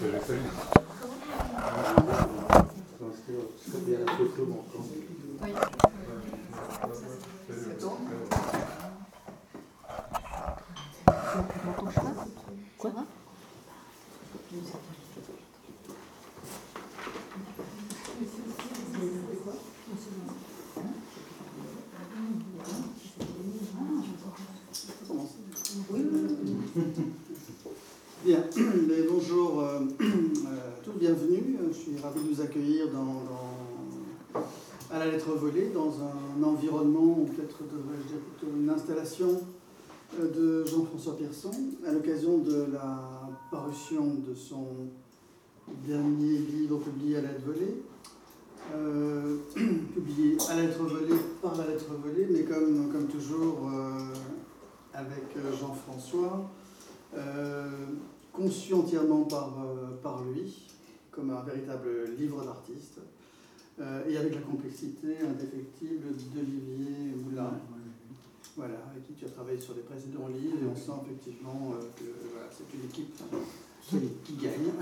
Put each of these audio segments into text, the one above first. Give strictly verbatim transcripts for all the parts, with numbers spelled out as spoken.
Bien, mais bonjour euh, euh, tous, bienvenue. Je suis ravi de vous accueillir dans, dans, à la lettre volée, dans un environnement, ou peut-être devrais-je dire plutôt une installation de Jean-François Pierson, à l'occasion de la parution de son dernier livre publié à la lettre volée, euh, publié à la lettre volée par la lettre volée, mais comme, comme toujours euh, avec Jean-François, euh, conçu entièrement par, euh, par lui, comme un véritable livre d'artiste, euh, et avec la complexité indéfectible d'Olivier Moulin, voilà, avec qui tu as travaillé sur les précédents livres, et on sent effectivement euh, que voilà, c'est une équipe qui, qui gagne,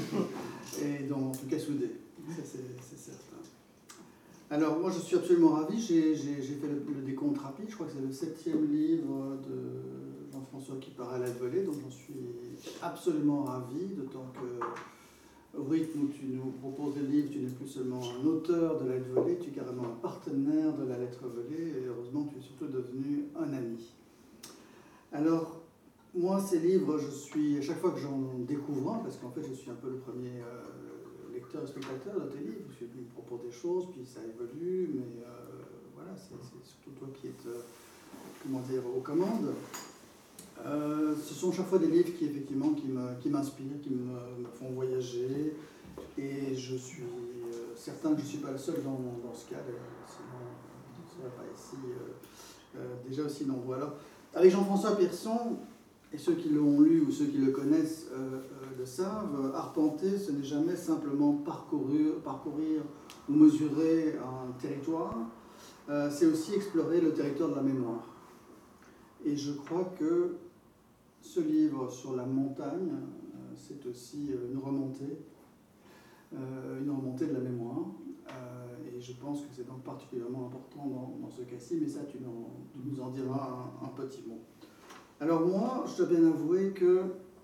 et dont, en tout cas soudée, ça c'est certain. Alors moi je suis absolument ravi, j'ai fait le, le décompte rapide, je crois que c'est le septième livre de Jean-François qui paraît à la volée, donc j'en suis absolument ravi, d'autant que au rythme où tu nous proposes le livre, tu n'es plus seulement un auteur de la lettre volée, tu es carrément un partenaire de la lettre volée, et heureusement tu es surtout devenu un ami. Alors, moi ces livres, je suis, à chaque fois que j'en découvre un, parce qu'en fait je suis un peu le premier euh, lecteur et spectateur de tes livres, je me propose des choses, puis ça évolue, mais euh, voilà, c'est surtout toi qui es, euh, comment dire, aux commandes. Euh, ce sont chaque fois des livres qui, effectivement, qui m'inspirent, qui, qui me, me font voyager, et je suis euh, certain que je ne suis pas le seul dans, dans ce cas, sinon je ne serais pas ici euh, euh, déjà aussi nombreux. Alors, avec Jean-François Pierson, et ceux qui l'ont lu ou ceux qui le connaissent euh, euh, le savent, arpenter, ce n'est jamais simplement parcourir, parcourir ou mesurer un territoire, euh, c'est aussi explorer le territoire de la mémoire. Et je crois que ce livre sur la montagne, euh, c'est aussi une remontée, euh, une remontée de la mémoire. Euh, et je pense que c'est donc particulièrement important dans, dans ce cas-ci, mais ça, tu, en, tu nous en diras un, un petit mot. Alors moi, je dois bien avouer que,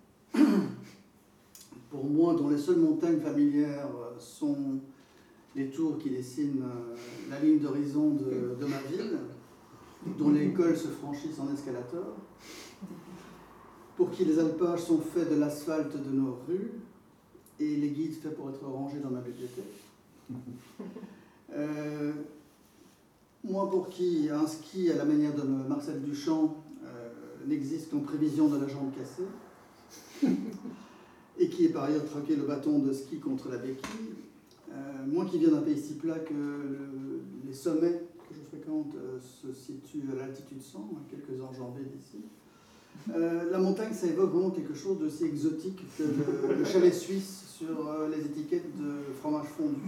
pour moi, dont les seules montagnes familières sont les tours qui dessinent la ligne d'horizon de, de ma ville, dont les cols se franchissent en escalator, pour qui les alpages sont faits de l'asphalte de nos rues, et les guides faits pour être rangés dans ma bibliothèque. Euh, moi, pour qui un ski à la manière de Marcel Duchamp euh, n'existe qu'en prévision de la jambe cassée, et qui est par ailleurs troqué le bâton de ski contre la béquille, euh, moi qui viens d'un pays si plat que le, les sommets que je fréquente euh, se situent à l'altitude cent, à quelques enjambées d'ici, Euh, la montagne, ça évoque vraiment quelque chose d'aussi exotique que le, le chalet suisse sur euh, les étiquettes de fromage fondu.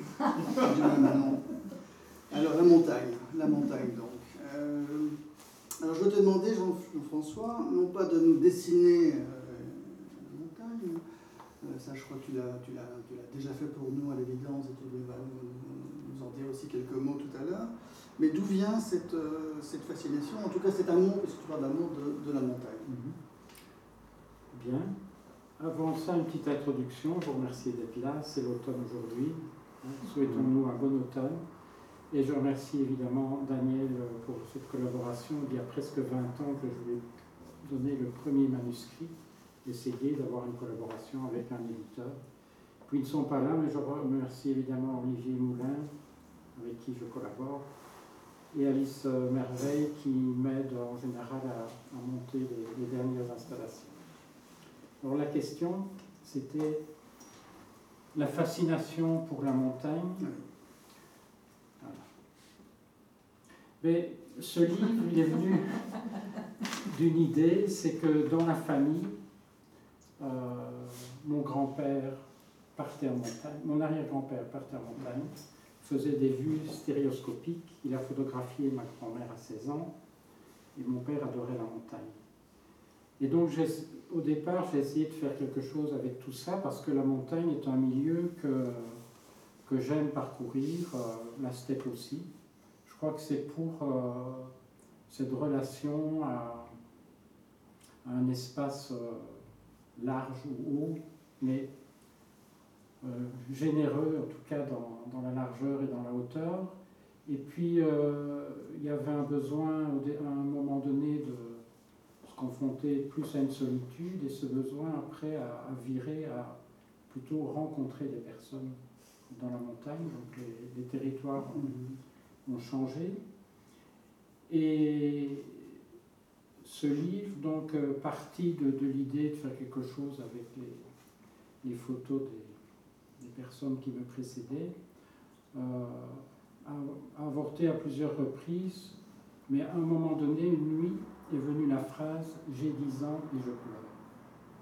Alors la montagne, la montagne donc. Euh, alors je veux te demander, Jean-François, non pas de nous dessiner euh, la montagne, euh, ça je crois que tu l'as déjà fait pour nous à l'évidence et tu vas nous, nous en dire aussi quelques mots tout à l'heure. Mais d'où vient cette, euh, cette fascination, en tout cas cet amour, puisque tu parles d'amour de, de la montagne? Mm-hmm. Bien. Avant ça, une petite introduction. Je vous remercie d'être là. C'est l'automne aujourd'hui. Souhaitons-nous un bon automne. Et je remercie évidemment Daniel pour cette collaboration. Il y a presque vingt ans que je lui ai donné le premier manuscrit, essayer d'avoir une collaboration avec un éditeur. Puis ils ne sont pas là, mais je remercie évidemment Olivier Moulin, avec qui je collabore, et Alice Merveille qui m'aide en général à, à monter les, les dernières installations. Alors la question, c'était la fascination pour la montagne. Voilà. Mais ce livre, il est venu d'une idée, c'est que dans la famille, euh, mon grand-père partait en montagne, mon arrière-grand-père partait en montagne, faisait des vues stéréoscopiques. Il a photographié ma grand-mère à seize ans, et mon père adorait la montagne. Et donc, j'ai, au départ, j'ai essayé de faire quelque chose avec tout ça parce que la montagne est un milieu que, que j'aime parcourir, euh, la steppe aussi. Je crois que c'est pour euh, cette relation à, à un espace euh, large ou haut, mais euh, généreux, en tout cas dans, dans la largeur et dans la hauteur. Et puis, euh, il y avait un besoin, à un moment donné, de se confronter plus à une solitude, et ce besoin, après, à, à virer, à plutôt rencontrer des personnes dans la montagne. Donc, les, les territoires ont, ont changé. Et ce livre, donc, euh, partit de, de l'idée de faire quelque chose avec les, les photos des, des personnes qui me précédaient, euh, a avorté à plusieurs reprises, mais à un moment donné, une nuit, est venue la phrase « J'ai dix ans et je pleure ».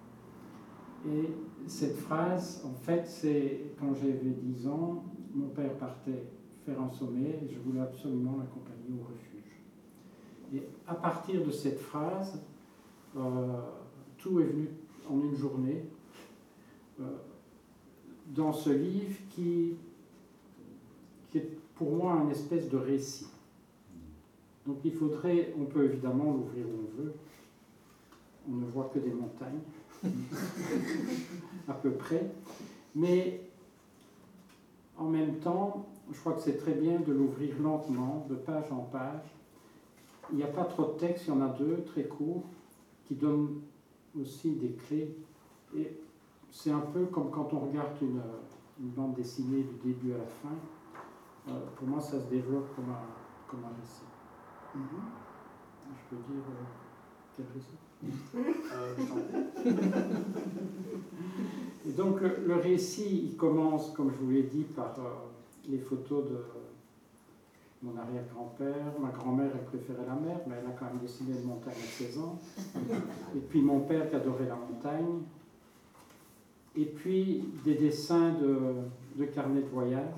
Et cette phrase, en fait, c'est quand j'avais dix ans, mon père partait faire un sommet et je voulais absolument l'accompagner au refuge. Et à partir de cette phrase, euh, tout est venu en une journée euh, dans ce livre qui, qui est pour moi un espèce de récit. Donc il faudrait, on peut évidemment l'ouvrir où on veut, on ne voit que des montagnes, à peu près, mais en même temps, je crois que c'est très bien de l'ouvrir lentement, de page en page. Il n'y a pas trop de texte, il y en a deux, très courts, qui donnent aussi des clés. Et c'est un peu comme quand on regarde une, une bande dessinée du début à la fin. Euh, pour moi, ça se développe comme un, comme un récit. Mm-hmm. Je peux dire euh, quel récit euh, Et donc, le, le récit, il commence, comme je vous l'ai dit, par euh, les photos de mon arrière-grand-père. Ma grand-mère, elle préférait la mer, mais elle a quand même dessiné une montagne à seize ans. Et puis mon père qui adorait la montagne. Et puis des dessins de, de carnets de voyage.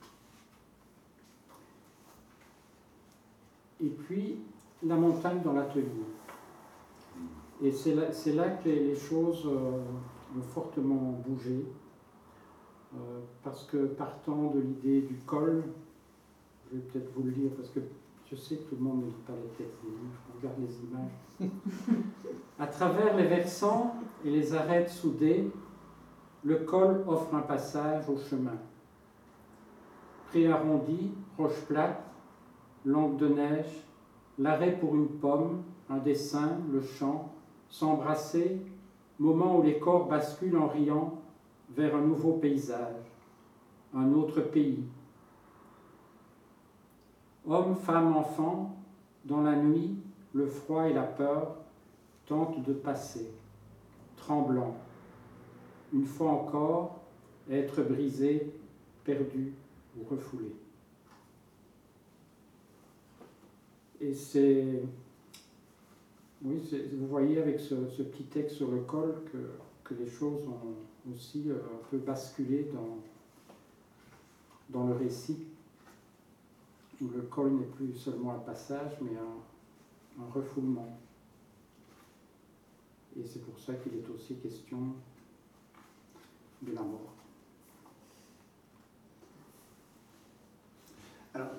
Et puis la montagne dans l'atelier. Et c'est là, c'est là que les, les choses euh, ont fortement bougé. Euh, parce que partant de l'idée du col, je vais peut-être vous le lire parce que je sais que tout le monde ne lit pas les textes des livres, on regarde les images. À travers les versants et les arêtes soudées, le col offre un passage au chemin. Pré-arrondi, roche plate, langue de neige, l'arrêt pour une pomme, un dessin, le chant, s'embrasser, moment où les corps basculent en riant vers un nouveau paysage, un autre pays. Hommes, femmes, enfants, dans la nuit, le froid et la peur tentent de passer, tremblants, une fois encore, être brisés, perdus ou refoulés. Et c'est, oui, c'est, vous voyez avec ce, ce petit texte sur le col que, que les choses ont aussi euh, un peu basculé dans, dans le récit, où le col n'est plus seulement un passage, mais un, un refoulement. Et c'est pour ça qu'il est aussi question de la mort. Alors,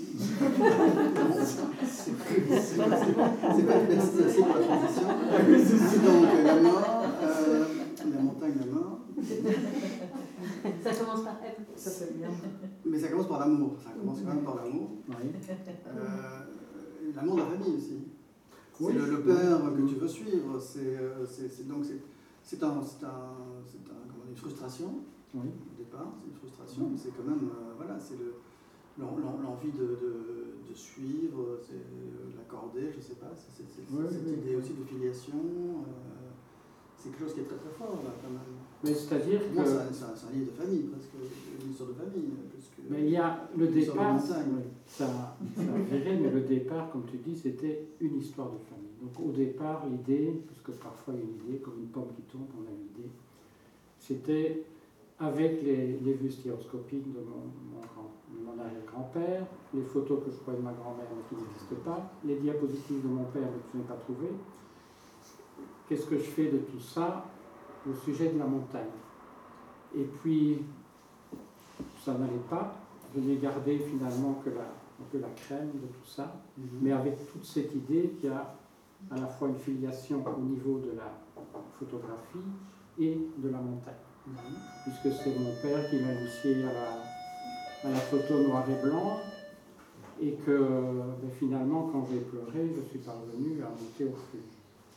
c'est pas merci assez pour la transition. Donc, la mort, euh, la montagne, la mort. Ça commence par M. Ça fait bien. Mais ça commence par l'amour. Ça commence quand même par l'amour. Oui. Euh, l'amour de la famille aussi. C'est Oui. le, le père que tu veux suivre. C'est, c'est, c'est, donc c'est, c'est, un, c'est, un, c'est un, comment, une frustration. Oui. Au départ, c'est une frustration, mais c'est quand même, euh, voilà, c'est le, l'envie de, de, de suivre, c'est l'accorder, je ne sais pas, c'est, c'est, c'est, oui, cette oui. idée aussi de filiation, euh, c'est quelque chose qui est très très fort là quand même. Mais c'est-à-dire Moi, que... c'est, un, c'est un livre de famille, presque, une histoire de famille. Plus que, Mais il y a le une histoire départ, de montagne. oui, ça, ça a viré, mais le départ, comme tu dis, c'était une histoire de famille. Donc au départ, l'idée, parce que parfois il y a une idée, comme une pomme qui tombe, on a une idée, c'était avec les, les vues stéréoscopiques de mon, mon, grand, de mon arrière-grand-père, les photos que je crois de ma grand-mère mais qui n'existent pas, les diapositives de mon père mais que je n'ai pas trouvées, qu'est-ce que je fais de tout ça au sujet de la montagne? Et puis, ça n'allait pas. Je n'ai gardé finalement que la, un peu la crème de tout ça, mm-hmm. mais avec toute cette idée qu'il y a à la fois une filiation au niveau de la photographie et de la montagne. Mm-hmm. Puisque c'est mon père qui m'a initié à la, à la photo noir et blanc, et que ben, finalement, quand j'ai pleuré, je suis parvenu à monter au refuge.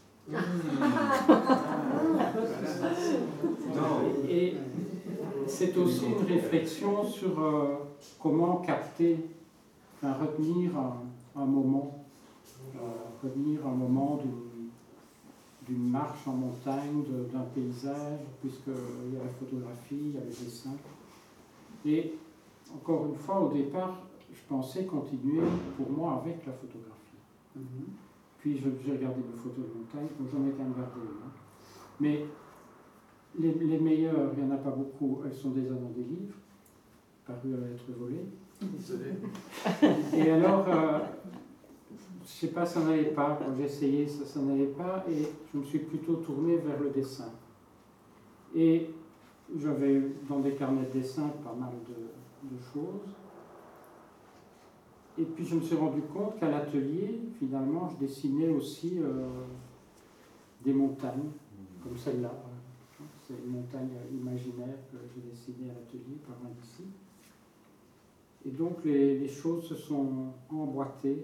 Et, et c'est aussi une réflexion sur euh, comment capter, enfin, retenir un, un moment, euh, retenir un moment d'une, d'une marche en montagne, de, d'un paysage, puisqu'il y a la photographie, il y a le dessin. Et encore une fois, au départ, je pensais continuer pour moi avec la photographie. Mm-hmm. Puis j'ai regardé des photos de montagne, donc j'en ai quand même gardé une. Hein. Mais les, les meilleures, il n'y en a pas beaucoup, elles sont déjà dans des livres, parus à la lettre volée. Désolé. Et alors, euh, je ne sais pas, ça n'allait pas. Quand j'ai essayé, ça, ça n'allait pas. Et je me suis plutôt tourné vers le dessin. Et j'avais dans des carnets de dessin pas mal de, de choses. Et puis je me suis rendu compte qu'à l'atelier, finalement, je dessinais aussi euh, des montagnes, comme celle-là. C'est une montagne imaginaire que j'ai dessinée à l'atelier, par loin d'ici. Et donc les, les choses se sont emboîtées,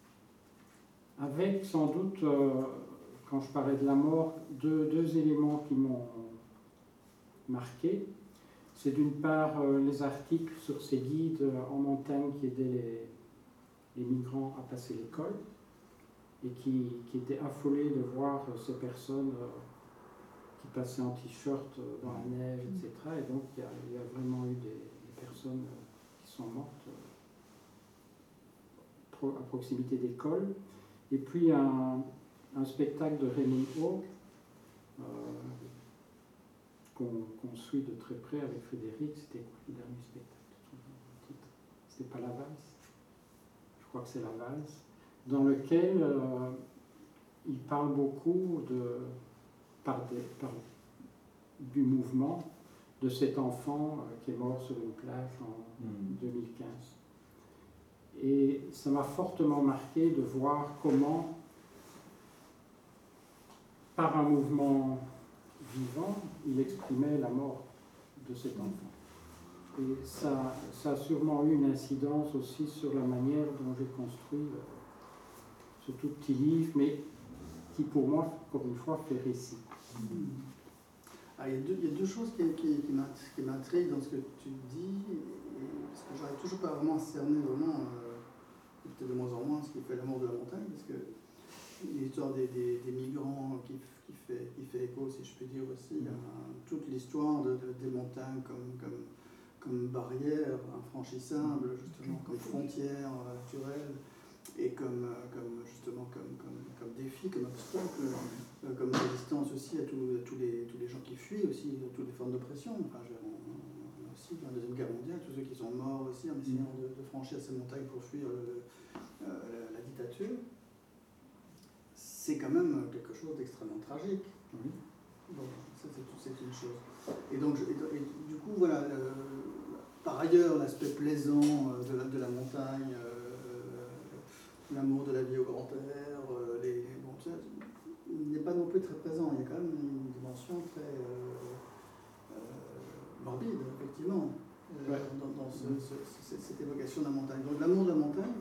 avec sans doute, euh, quand je parlais de la mort, deux, deux éléments qui m'ont marqué. C'est d'une part euh, les articles sur ces guides en montagne qui aidaient les les migrants à passer l'école et qui, qui étaient affolés de voir ces personnes euh, qui passaient en t-shirt dans la neige, et cetera. Et donc il y a, il y a vraiment eu des, des personnes euh, qui sont mortes euh, pro, à proximité d'école. Et puis un, un spectacle de Raymond Hawke euh, qu'on, qu'on suit de très près avec Frédéric. C'était quoi le dernier spectacle? C'était pas la valse? Je crois que c'est la valse, dans lequel euh, il parle beaucoup de, par des, par, du mouvement de cet enfant euh, qui est mort sur une plage en mmh. deux mille quinze. Et ça m'a fortement marqué de voir comment, par un mouvement vivant, il exprimait la mort de cet enfant. Et ça, ça a sûrement eu une incidence aussi sur la manière dont j'ai construit euh, ce tout petit livre, mais qui pour moi, encore une fois, fait récit. Mmh. Ah, il, y a deux, il y a deux choses qui, qui, qui m'intriguent dans ce que tu dis, parce que j'arrive toujours pas vraiment à cerner vraiment, euh, peut-être de moins en moins, ce qui fait l'amour de la montagne, parce que l'histoire des, des, des migrants qui, qui, fait, qui fait écho, si je peux dire aussi, à toute l'histoire de, de, des montagnes comme... comme comme barrière infranchissable, justement, comme frontière naturelle, et comme, comme justement comme, comme, comme défi, comme obstacle, euh, comme résistance aussi à, tout, à tous, les, tous les gens qui fuient aussi, à toutes les formes d'oppression. Enfin, je, on, on a aussi, dans la Deuxième Guerre mondiale, tous ceux qui sont morts aussi en essayant de, de franchir ces montagnes pour fuir le, euh, la, la dictature. C'est quand même quelque chose d'extrêmement tragique. Oui. Bon, ça c'est, c'est une chose. Et donc, je, et, et, du coup, voilà, le, par ailleurs, l'aspect plaisant de la, de la montagne, euh, l'amour de la vie au grand air, euh, les, les, bon, ça, il n'est pas non plus très présent. Il y a quand même une dimension très euh, euh, morbide, effectivement, euh, ouais. dans, dans ce, ce, ce, cette évocation de la montagne. Donc, l'amour de la montagne,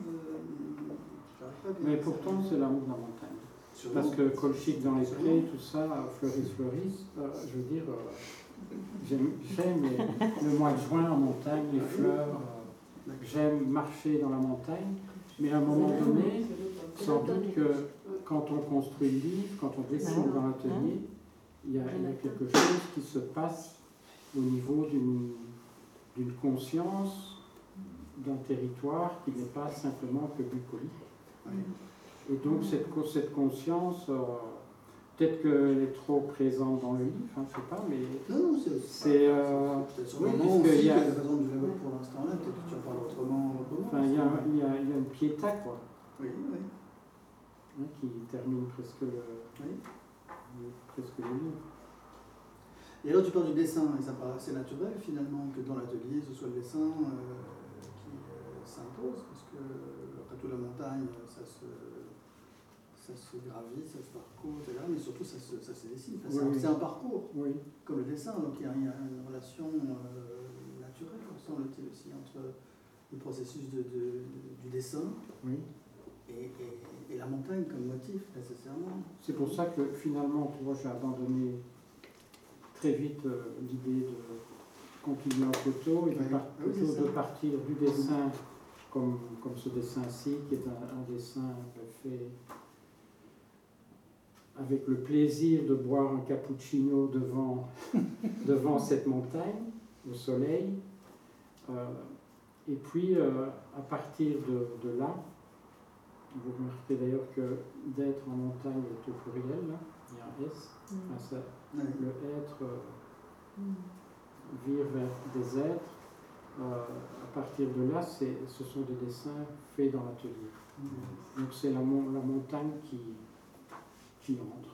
je n'arrive pas bien. Mais pourtant, c'est l'amour de la montagne. Parce que Colchique dans les prés, tout ça, Fleuris, Fleuris, euh, je veux dire, euh, j'aime, j'aime les, le mois de juin en montagne, les fleurs, euh, j'aime marcher dans la montagne, mais à un moment donné, sans doute que quand on construit le livre, quand on dessine dans l'atelier, il y a, il y a quelque chose qui se passe au niveau d'une, d'une conscience, d'un territoire qui n'est pas simplement que bucolique. Et donc cette, cette conscience, euh, peut-être qu'elle est trop présente dans le livre, hein, je ne sais pas, mais non, non, c'est, c'est, euh, c'est, c'est oui, puisqu'il y a la raison de l'évoquer pour l'instant là, peut-être que tu en parles autrement. autrement enfin, il y a, il y a, il y a une piéta, quoi. Oui, oui. Hein, qui termine presque le... Oui. presque le livre. Et alors tu parles du dessin, et ça paraît assez naturel finalement que dans l'atelier ce soit le dessin euh, qui euh, s'impose, parce que après tout la montagne, ça se, ça se gravit, ça se parcourt, et cetera. Mais surtout ça se, ça se dessine, enfin, c'est, Oui, un, oui. c'est un parcours, Oui, comme le dessin, donc il y a, il y a une relation euh, naturelle, semble-t-il aussi, entre le processus de, de, du dessin oui. et, et, et la montagne comme motif, nécessairement. C'est pour ça que finalement, tu vois, j'ai abandonné très vite euh, l'idée de continuer en photo et de, Oui. par- Ah oui, plutôt c'est ça. de partir du dessin comme, comme ce dessin-ci, qui est un, un dessin fait avec le plaisir de boire un cappuccino devant, devant cette montagne, au soleil. Euh, et puis, euh, à partir de, de là, vous remarquez d'ailleurs que d'être en montagne est au pluriel, là, il y a un S. Mm. Enfin, ça, Oui. le être euh, Mm. vire vers des êtres. Euh, à partir de là, c'est, ce sont des dessins faits dans l'atelier. Mhm. Donc c'est la, mon- la montagne qui, qui entre.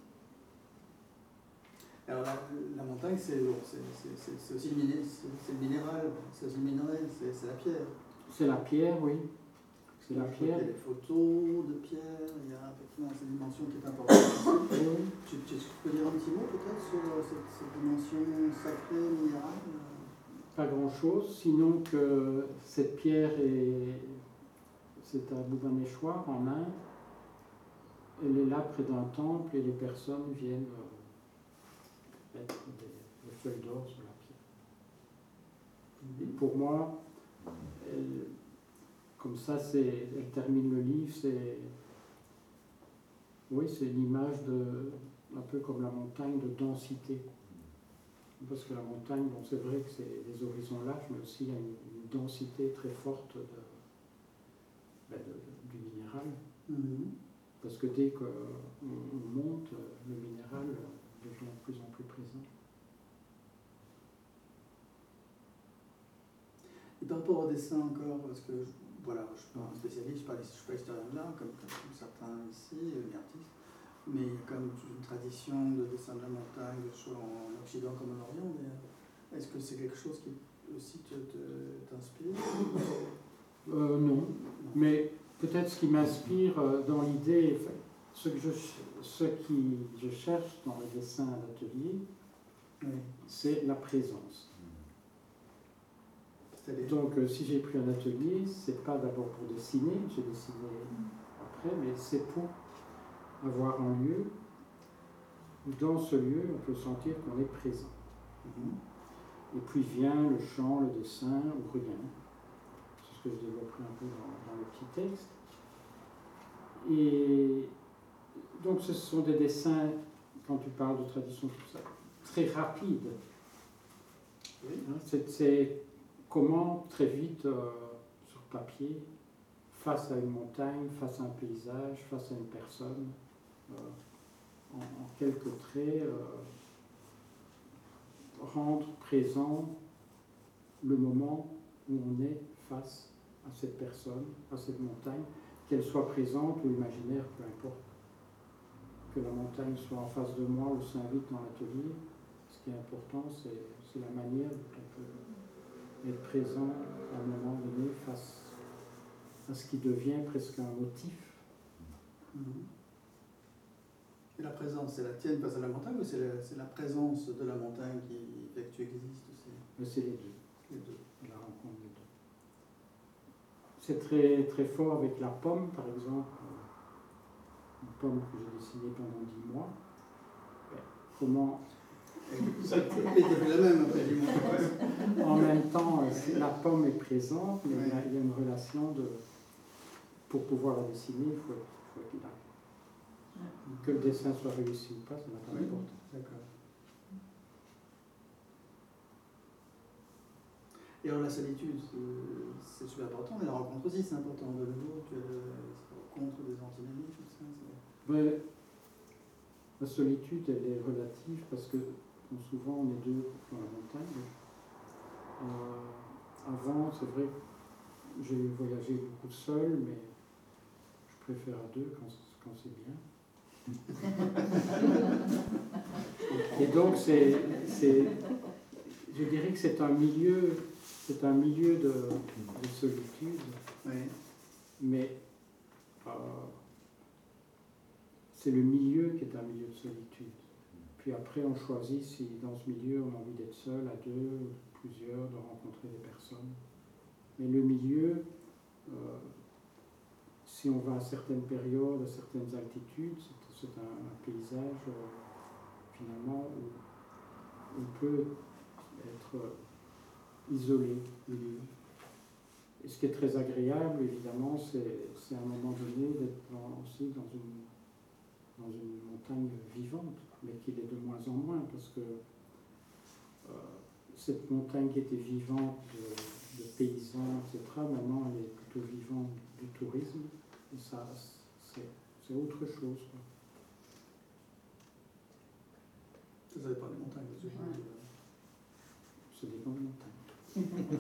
Alors la, la montagne, c'est, bon, c'est, c'est, c'est, c'est aussi le, miné- c'est, c'est le minéral, c'est aussi le minerai, c'est, c'est la pierre. C'est la pierre, oui. C'est la Je crois pierre. qu'il y a des photos de pierre, il y a effectivement cette dimension qui est importante. Oui, oui. Tu, tu, tu peux dire un petit mot peut-être sur cette, cette dimension sacrée, minérale euh, Pas grand-chose, sinon que cette pierre est, c'est à Bhubaneswar, en Inde. Elle est là près d'un temple et les personnes viennent euh, mettre des, des feuilles d'or sur la pierre. Et pour moi, elle, comme ça, c'est, elle termine le livre, c'est, oui, c'est l'image de, un peu comme la montagne de densité. Parce que la montagne, bon, c'est vrai que c'est des horizons larges, mais aussi il y a une, une densité très forte de, ben, de- du minéral. Mhm. Parce que dès qu'on on monte, le minéral devient de plus en plus présent. Et par rapport au dessin encore, parce que voilà, je ne suis pas un spécialiste, je ne suis, pas- je suis pas historien de l'art, comme, comme, comme certains ici, les artistes, mais il y a quand même toute une tradition de dessin de la montagne, soit en Occident comme en Orient d'ailleurs. Est-ce que c'est quelque chose qui aussi te, te- t'inspire Euh, non, mais peut-être ce qui m'inspire euh, dans l'idée, enfin, ce que je, ce qui je cherche dans le dessin à l'atelier, Oui. c'est la présence. C'est-à-dire Donc, euh, si j'ai pris un atelier, c'est pas d'abord pour dessiner, j'ai dessiné après, mais c'est pour avoir un lieu où, dans ce lieu, on peut sentir qu'on est présent. Mhm. Et puis vient le chant, le dessin ou rien. C'est ce que je développerai un peu dans, dans le petit texte. Et donc, ce sont des dessins, quand tu parles de tradition, tout ça, très rapides. Oui. Hein, C'est, c'est comment très vite, euh, sur papier, face à une montagne, face à un paysage, face à une personne, euh, en, en quelques traits, euh, rendre présent le moment où on est face à cette personne, à cette montagne, qu'elle soit présente ou imaginaire, peu importe. Que la montagne soit en face de moi ou s'invite dans l'atelier, ce qui est important, c'est, c'est la manière dont on peut être présent à un moment donné face à ce qui devient presque un motif. Mhm. Et la présence, c'est la tienne face à la montagne ou c'est la, c'est la présence de la montagne qui fait que tu existes aussi? Mais c'est les deux, Les deux. la rencontre des deux. C'est très, très fort avec la pomme, par exemple. Une pomme que j'ai dessinée pendant dix mois. Comment, Ça n'était plus la même après dix mois. en même temps, euh, la pomme est présente, mais il y a- Ouais. il y a une relation de... Pour pouvoir la dessiner, il faut être, faut être là. Que le dessin soit réussi ou pas, ça n'a pas Oui. d'importance. D'accord. Et alors la solitude, c'est- c'est super important, mais la rencontre aussi, c'est important. De nouveau, tu as la rencontre des antinomies, tout ça. c'est- Mais la solitude, elle est relative parce que bon, souvent on est deux dans la montagne. Euh, avant, c'est vrai que j'ai voyagé beaucoup seul, mais je préfère à deux quand, quand c'est bien. Et donc, c'est, c'est, je dirais que c'est un milieu, c'est un milieu de, de solitude, Oui. mais euh, c'est le milieu qui est un milieu de solitude. Puis après, on choisit si dans ce milieu, on a envie d'être seul, à deux, plusieurs, de rencontrer des personnes. Mais le milieu, euh, si on va à certaines périodes, à certaines altitudes, c'est, c'est un, un paysage euh, finalement où on peut être isolé. Et ce qui est très agréable, évidemment, c'est, c'est à un moment donné d'être dans, aussi dans une, dans une montagne vivante, mais qui l'est de moins en moins, parce que euh, cette montagne qui était vivante de, de paysans, et cetera, maintenant elle est plutôt vivante du tourisme, et ça, c'est, c'est autre chose, quoi. Vous n'avez pas de montagne, vous avez Ouais. C'est des grandes montagnes.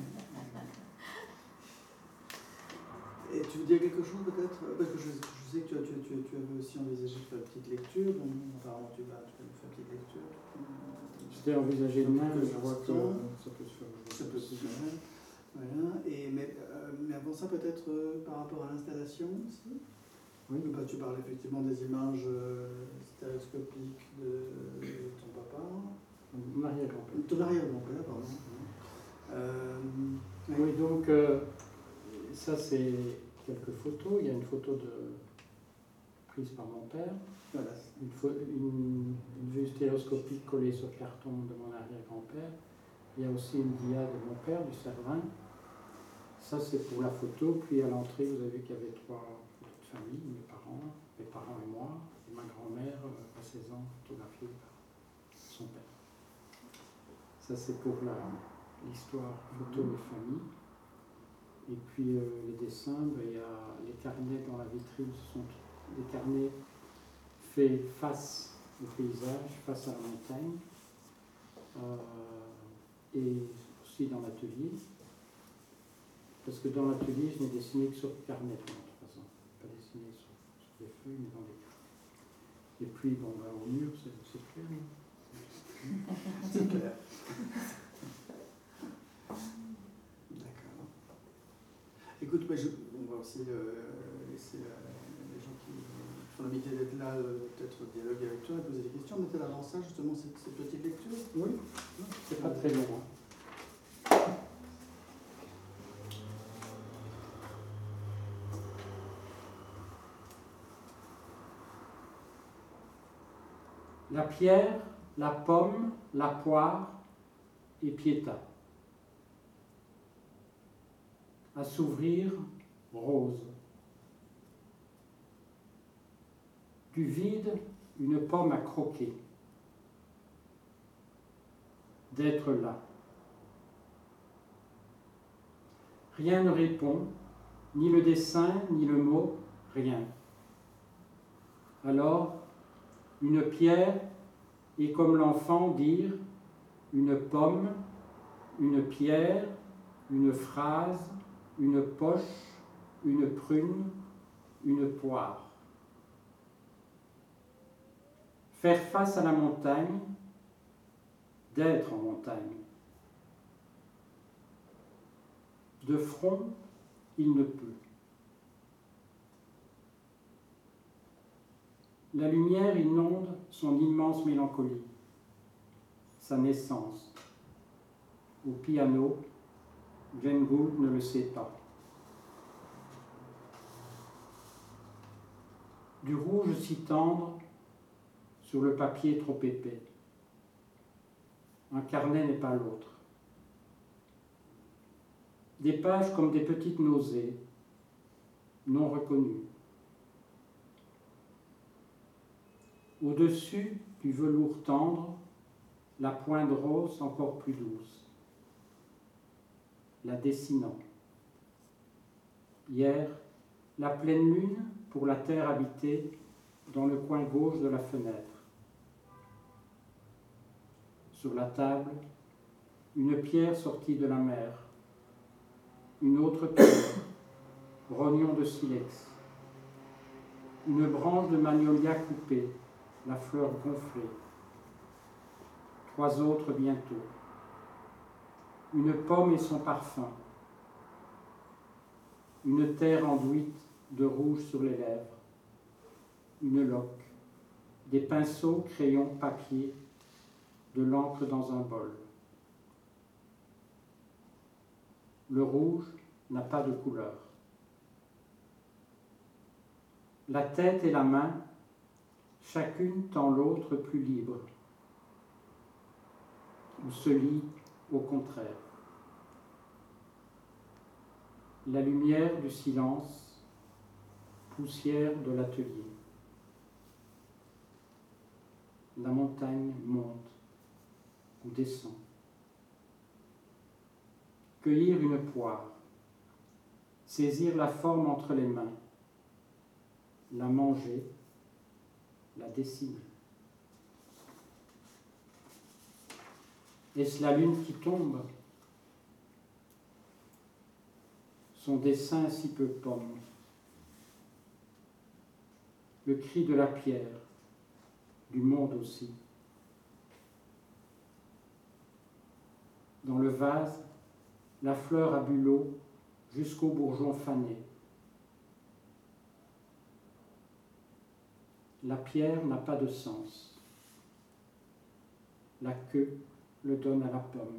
Et tu veux dire quelque chose peut-être? Parce que je, je sais que tu, as- tu, tu, tu avais aussi envisagé de faire une petite lecture. Donc, apparemment, tu vas, tu vas nous faire une petite lecture. C'était envisagé demain, mais je vois que Instant. ça peut se faire. Ça peut se faire. Voilà. Et, mais, euh, mais avant ça, peut-être euh, par rapport à l'installation aussi. Oui. Bah, tu parles effectivement des images euh, stéréoscopiques de, de ton papa. Mon arrière-grand-père. Ton arrière-grand-père, pardon. Euh, oui. Oui, donc euh, ça c'est quelques photos. Il y a une photo de, prise par mon père, Voilà. une, pho- une, une vue stéréoscopique collée sur le carton de mon arrière-grand-père. Il y a aussi une dia de mon père, du Cervin. Ça c'est pour la photo. Puis à l'entrée, vous avez vu qu'il y avait trois photos de famille, mes parents, mes parents et moi, et ma grand-mère euh, à seize ans, photographiée par son père. Ça c'est pour la, l'histoire photo de famille. Et puis euh, les dessins, ben, il y a les carnets dans la vitrine, ce sont des carnets faits face au paysage, face à la montagne, euh, et aussi dans l'atelier. Parce que dans l'atelier, je n'ai dessiné que sur le carnet pendant trois ans. Pas dessiné sur, sur des feuilles, mais dans des carnets. Et puis, bon, ben, au mur, c'est, c'est clair. Hein. C'est clair. D'accord. Écoute, bah, je, on va aussi euh, laisser euh, les gens qui font l'amitié d'être là, euh, peut-être dialoguer avec toi et poser des questions. Mais peut-être avant ça, justement, cette, cette petite lecture. Oui, c'est pas très long. Hein. La pierre, la pomme, la poire et Pietà. À s'ouvrir, rose. Du vide, une pomme à croquer. D'être là. Rien ne répond, ni le dessin, ni le mot, rien. Alors, une pierre et comme l'enfant dire une pomme, une pierre, une phrase, une poche, une prune, une poire. Faire face à la montagne, d'être en montagne. De front, il ne peut. La lumière inonde son immense mélancolie, sa naissance. Au piano, Glenn Gould ne le sait pas. Du rouge si tendre sur le papier trop épais. Un carnet n'est pas l'autre. Des pages comme des petites nausées, non reconnues. Au-dessus du velours tendre, la pointe rose encore plus douce. La dessinant. Hier, la pleine lune pour la terre habitée dans le coin gauche de la fenêtre. Sur la table, une pierre sortie de la mer. Une autre pierre, rognon de silex. une branche de magnolia coupée, la fleur gonflée. Trois autres bientôt. Une pomme et son parfum. Une terre enduite de rouge sur les lèvres. Une loque. Des pinceaux, crayons, papier, de l'encre dans un bol. Le rouge n'a pas de couleur. La tête et la main, chacune tend l'autre plus libre, ou se lie au contraire. La lumière du silence, poussière de l'atelier. La montagne monte ou descend. Cueillir une poire, saisir la forme entre les mains, la manger, la dessiner. Est-ce la lune qui tombe? Son dessin si peu pomme. Le cri de la pierre, du monde aussi. Dans le vase, la fleur a bu l'eau jusqu'au bourgeon fané. La pierre n'a pas de sens. La queue le donne à la pomme.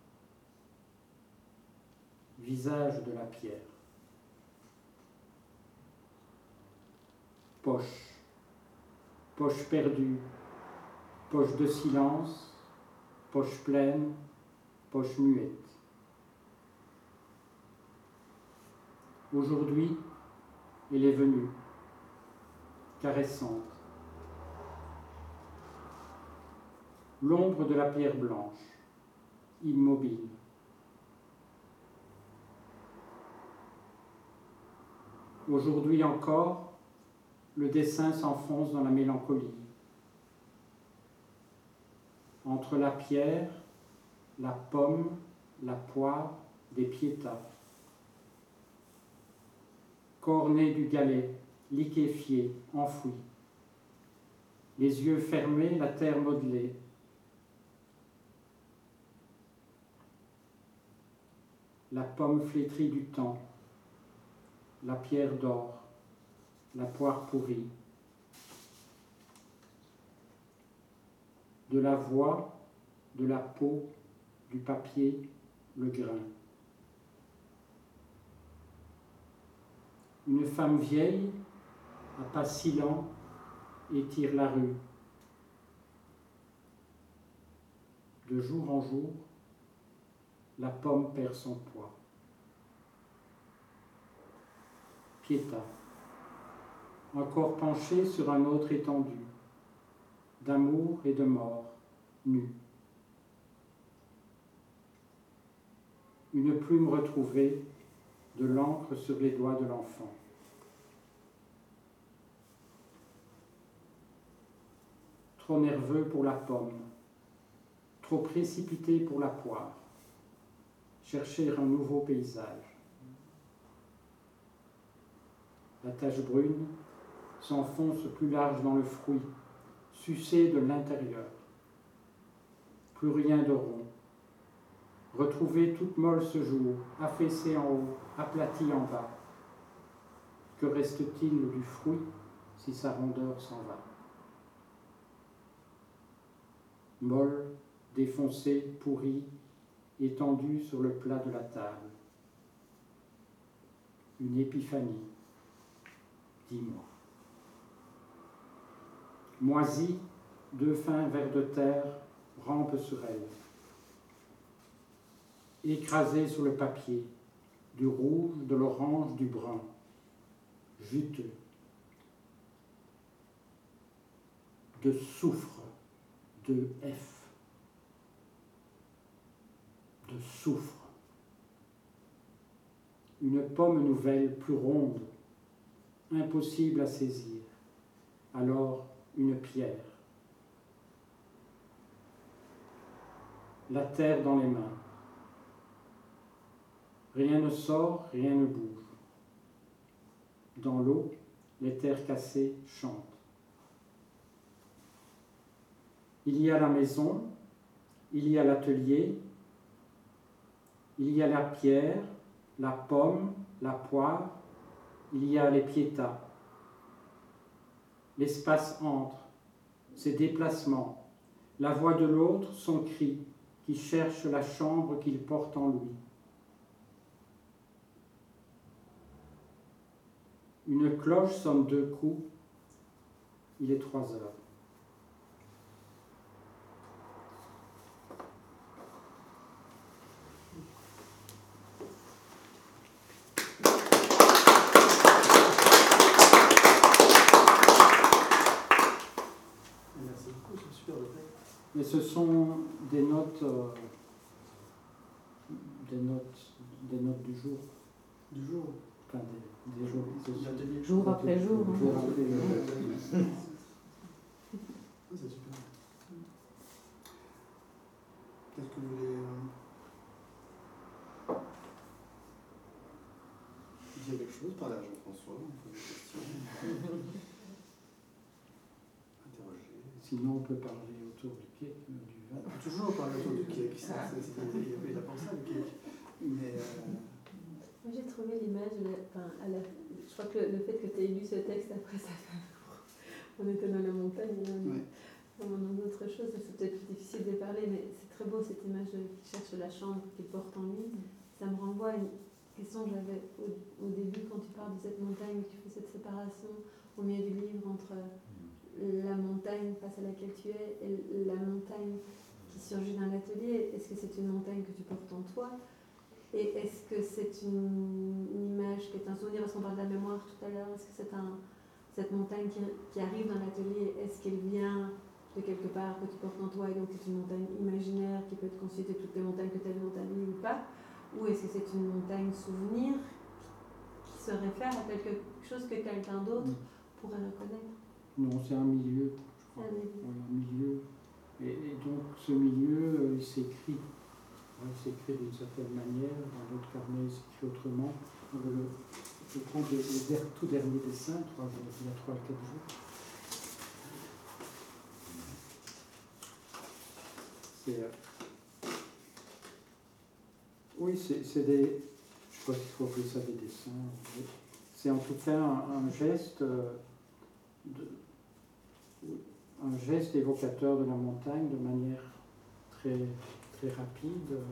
Visage de la pierre. Poche. Poche perdue. Poche de silence. Poche pleine. Poche muette. Aujourd'hui, elle est venue, caressante. L'ombre de la pierre blanche, immobile. Aujourd'hui encore, le dessin s'enfonce dans la mélancolie. Entre la pierre, la pomme, la poire, des piétas. Corps né du galet, liquéfié, enfoui. Les yeux fermés, la terre modelée. La pomme flétrie du temps, la pierre d'or, la poire pourrie. De la voix, de la peau, du papier, le grain. Une femme vieille, à pas si lent, étire la rue. De jour en jour, la pomme perd son poids. Pietà, encore penché sur un autre étendu, d'amour et de mort, nu. Une plume retrouvée, de l'encre sur les doigts de l'enfant. Trop nerveux pour la pomme, trop précipité pour la poire. Chercher un nouveau paysage. La tache brune s'enfonce plus large dans le fruit, sucée de l'intérieur. Plus rien de rond. Retrouvée toute molle ce jour, affaissée en haut, aplatie en bas. Que reste-t-il du fruit si sa rondeur s'en va? Molle, défoncée, pourrie, étendue sur le plat de la table. Une épiphanie. Dis-moi. Moisie, deux fins vers de terre rampent sur elle. Écrasée sur le papier, du rouge, de l'orange, du brun, juteux. De soufre, de F. De soufre. Une pomme nouvelle, plus ronde, impossible à saisir. Alors, une pierre. La terre dans les mains. Rien ne sort, rien ne bouge. Dans l'eau, les terres cassées chantent. Il y a la maison, il y a l'atelier, il y a la pierre, la pomme, la poire, il y a les piétas. L'espace entre, ses déplacements, la voix de l'autre, son cri, qui cherche la chambre qu'il porte en lui. Une cloche sonne deux coups, il est trois heures. Merci beaucoup, c'est super le texte. Et ce sont des notes, euh, des notes, des notes du jour, Du jour. enfin des, des jours. Des, L'atelier. Jour après jour. hein. jour après jour. Ah, c'est super. Qu'est-ce que vous voulez euh... dire quelque chose par là, Jean-François? On pose des questions. Interroger. Sinon, on peut parler autour du cake, euh, du vin. On peut toujours parler autour du cake, ça, c'est, c'est, il y a pas pour ça le cake. Mais euh... Moi, j'ai trouvé l'image, enfin, à la, je crois que le, le fait que tu aies lu ce texte après ça, on était dans la montagne, ouais. dans d'autres choses, c'est peut-être plus difficile de parler, mais c'est très beau cette image qui cherche la chambre qu'il porte en lui. Ça me renvoie à une question que j'avais au, au début quand tu parles de cette montagne, tu fais cette séparation au milieu du livre entre la montagne face à laquelle tu es et la montagne qui surgit dans l'atelier. Est-ce que c'est une montagne que tu portes en toi? Et est-ce que c'est une, une image qui est un souvenir, parce qu'on parle de la mémoire tout à l'heure, est-ce que c'est un, cette montagne qui, qui arrive dans l'atelier, est-ce qu'elle vient de quelque part que tu portes en toi et donc c'est une montagne imaginaire qui peut être constituée de toutes les montagnes que tu as vues dans ta vie ou pas? Ou est-ce que c'est une montagne souvenir qui se réfère à quelque chose que quelqu'un d'autre pourrait reconnaître? Non, c'est un milieu, je crois. Un milieu. Oui, un milieu. Et, et donc ce milieu, euh, il s'écrit. Il s'écrit d'une certaine manière, dans l'autre carnet il s'écrit autrement. Le, je prends le, le tout dernier dessin, trois, il y a trois à quatre jours. C'est, euh, oui, c'est, c'est des. Je ne sais pas s'il faut appeler ça des dessins. C'est en tout cas un, un geste, euh, de, un geste évocateur de la montagne de manière très. très rapide, euh,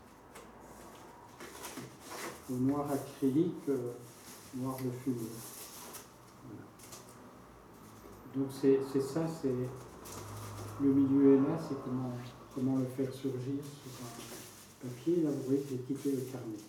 au noir acrylique, euh, noir de fumée. Voilà. Donc c'est, c'est ça, c'est le milieu est là, c'est comment, comment le faire surgir sur un papier. Là, vous voyez que j'ai quitté le carnet.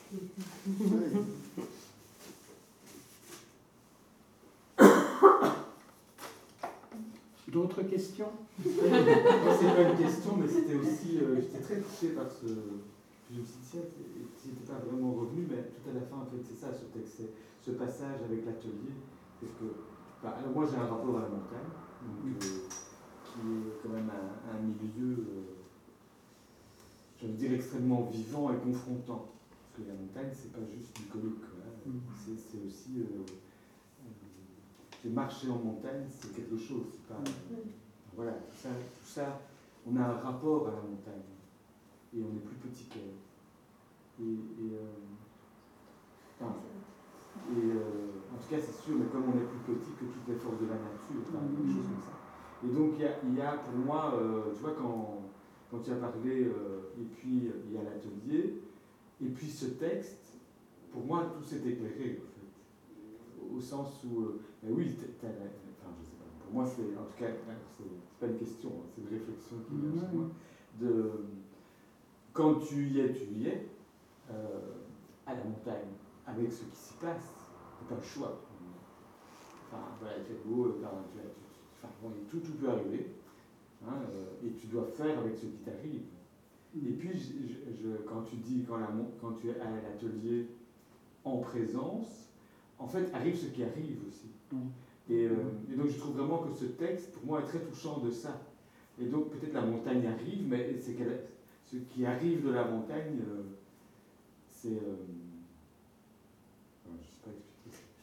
D'autres questions? C'est pas une question, mais c'était aussi. Euh, j'étais très touché par ce. Je me suis dit, tiens, tu n'étais pas vraiment revenu, mais tout à la fin, en fait, c'est ça, ce texte, c'est ce passage avec l'atelier. Parce que, bah, alors moi, j'ai un rapport à la montagne, donc, euh, qui est quand même un, un milieu, euh, je veux dire, extrêmement vivant et confrontant. Parce que la montagne, c'est pas juste du colloque, hein. c'est, c'est aussi. Euh, euh, marcher en montagne, c'est quelque chose. C'est pas, euh, voilà, tout ça, tout ça, on a un rapport à la montagne. Et on est plus petit qu'elle. Et, et, euh, enfin, et euh, en tout cas, c'est sûr, mais comme on est plus petit que toutes les forces de la nature, enfin, quelque chose comme ça. Et donc, il y a, il y a pour moi, euh, tu vois, quand, quand tu as parlé, euh, et puis il y a l'atelier, et puis ce texte, pour moi, tout s'est éclairé, en fait. Au sens où, euh, mais oui, t'as, t'as, enfin, je sais pas, pour moi, c'est, en tout cas, c'est, c'est pas une question, c'est une réflexion qui vient sur moi, de, quand tu y es, tu y es, euh, à la montagne, avec ce qui s'y passe, t'as pas le choix. Enfin, voilà, il fait beau, enfin, tu, tu, tu, enfin, bon, tout, tout peut arriver, hein, euh, et tu dois faire avec ce qui t'arrive. Et puis, je, je, quand tu dis, quand, la, quand tu es à l'atelier en présence, en fait, arrive ce qui arrive aussi. Et, euh, et donc, je trouve vraiment que ce texte, pour moi, est très touchant de ça. Et donc, peut-être la montagne arrive, mais c'est qu'elle, ce qui arrive de la montagne, euh, c'est... Euh, je ne sais pas expliquer. Je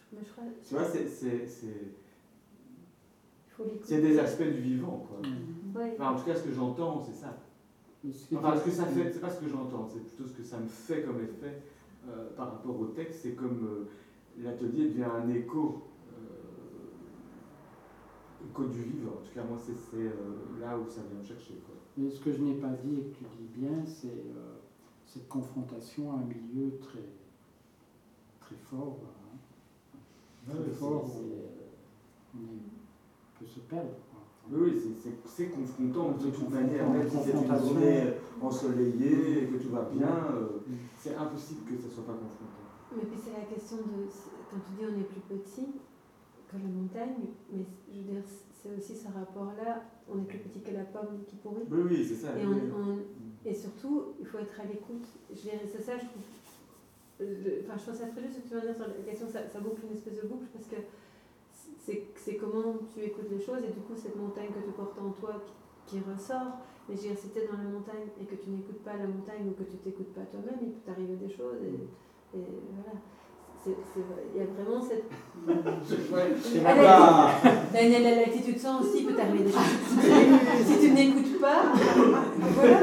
Mais je crois, Tu vois, c'est, c'est, c'est, il faut l'écouter. c'est des aspects du vivant, quoi. Ouais. Enfin, en tout cas, ce que j'entends, c'est ça. Enfin, ce que ça fait, c'est pas ce que j'entends, c'est plutôt ce que ça me fait comme effet euh, par rapport au texte. C'est comme euh, l'atelier devient un écho, euh, écho du vivant. En tout cas, moi, c'est, c'est euh, là où ça vient me chercher, quoi. Mais ce que je n'ai pas dit et que tu dis bien, c'est euh, cette confrontation à un milieu très, très fort. Hein. Très Ouais, fort, c'est- où on est- on peut se perdre. Quoi. Oui, oui, c'est, c'est, c'est confrontant de C'est toute confrontant, manière. Même si c'est une confrontation. journée ensoleillée et que tout va bien, euh, Mm. c'est impossible que ça soit pas confrontant. Mais puis c'est la question de, quand tu dis on est plus petit que la montagne, mais je veux dire, c'est aussi ce rapport-là, on est plus petit que la pomme qui pourrit. Oui, oui, c'est ça. Et, oui. on, on- et surtout, il faut être à l'écoute. Je dirais, c'est ça, je trouve. le- Enfin, je trouve ça très juste ce que tu viens de dire sur la question, ça, ça boucle une espèce de boucle parce que c'est, c'est comment tu écoutes les choses et du coup, cette montagne que tu portes en toi qui, qui ressort. Mais je veux dire, si tu es dans la montagne et que tu n'écoutes pas la montagne ou que tu t'écoutes pas toi-même, il peut t'arriver des choses et, et voilà. C'est, c'est, il y a vraiment cette. C'est Allez, Ah Daniel, à l'attitude sans aussi peut t'arriver des choses. Si tu, si tu n'écoutes pas, voilà.